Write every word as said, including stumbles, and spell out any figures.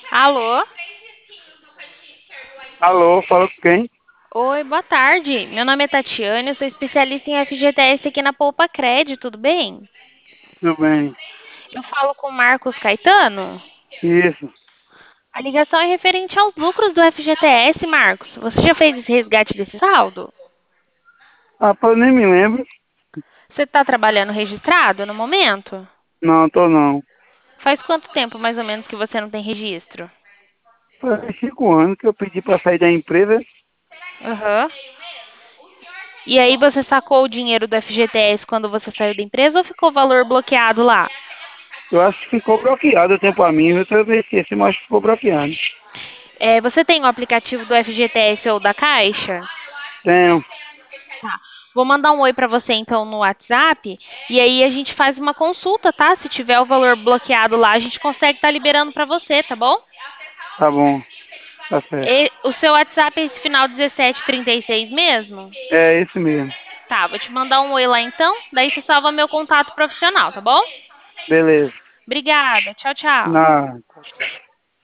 Alô? Alô, fala com quem? Oi, boa tarde. Meu nome é Tatiane, eu sou especialista em F G T S aqui na Poupa Cred, tudo bem? Tudo bem. Eu falo com o Marcos Caetano. Isso. A ligação é referente aos lucros do F G T S, Marcos. Você já fez esse resgate desse saldo? Rapaz, eu nem me lembro. Você está trabalhando registrado no momento? Não, tô não. Faz quanto tempo, mais ou menos, que você não tem registro? Faz cinco anos que eu pedi pra sair da empresa. Aham. E aí você sacou o dinheiro do F G T S quando você saiu da empresa ou ficou o valor bloqueado lá? Eu acho que ficou bloqueado o tempo a mim. Eu também esqueci, mas ficou bloqueado. É, você tem o aplicativo do F G T S ou da Caixa? Tenho. Tá. Vou mandar um oi para você então no WhatsApp e aí a gente faz uma consulta, tá? Se tiver o valor bloqueado lá, a gente consegue estar liberando para você, tá bom? Tá bom. Tá certo. E- o seu WhatsApp é esse final dezessete trinta e seis mesmo? É esse mesmo. Tá, vou te mandar um oi lá então, daí você salva meu contato profissional, tá bom? Beleza. Obrigada. Tchau, tchau. Na